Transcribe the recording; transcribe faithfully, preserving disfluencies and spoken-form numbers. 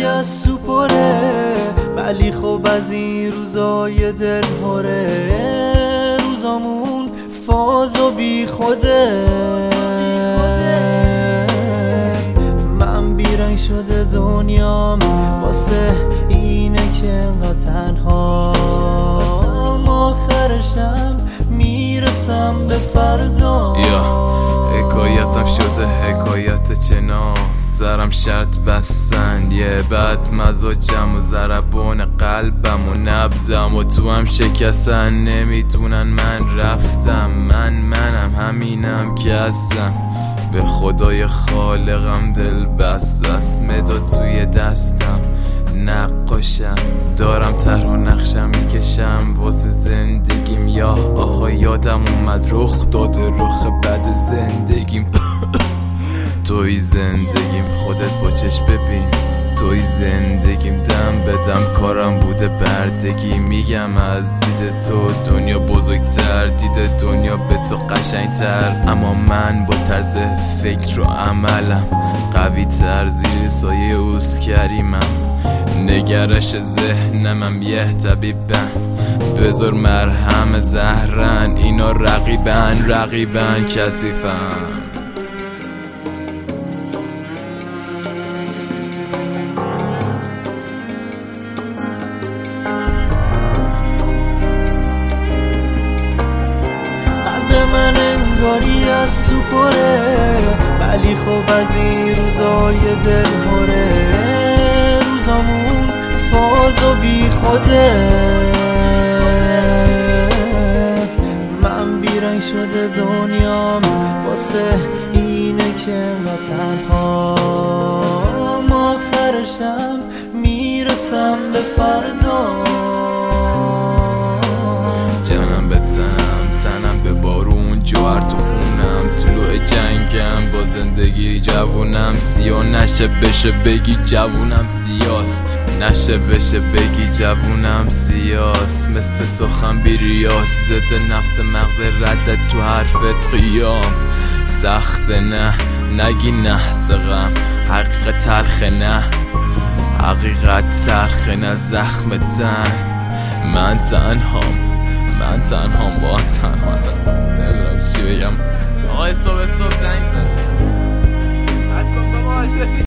از سوپره، ولی خب از این روزای دل پره، روزامون فاز و بی خوده. من بیرنگ شده دنیام واسه اینه که انقدر تنهام، آخرشم میرسم به فردا. حکایتم شده حکایت چناس، سرم شرط بستن یه بد مزاجم و ضربان قلبم و نبزم و تو هم شکستن. نمیدونن من رفتم، من منم همینم که هستم. به خدای خالقم دل بست است، مداد توی دستم نقاشم، دارم طرح و نقشم میکشم واسه زندگیم. یا آها یادم اومد رخ داده رخ بد زندگیم. توی زندگیم خودت با چشم ببین، توی زندگیم دم بدم کارم بوده بردگی. میگم از دید تو دنیا بزرگتر، دید دنیا به تو قشنگتر، اما من با طرز فکر و عملم قوی تر. زیر سایه اوسکریمم، نگرش ذهنمم یه طبیبم. بذار مرهم زهرن، اینا رقیبن رقیبن کثیفن. من انگاری از سوپره، ولی خب از این روزای دل پره، روزامون فاز و بی خوده. من بیرنگ شده دنیام واسه اینه که انقدر تنهام، آخرشم میرسم به فردا. جانم به تنم، تنم به بارون، جوهر تو خونم، طلوع جنگم با زندگی. جوونم سیاه نشه بشه بگی جوونم سیاس، نشه بشه بگی جوونم سیاس. مثل سخن بی ریاس، ضد نفس مغز ردت تو حرفت قیام. سخت نه نگی نه غم، حقیقت تلخ نه حقیقت تلخ نه زخم تن. من تنهام من تنهام با تنها هستم. نمیدونم چی بگم. آقا استوب استوب زنگ زن.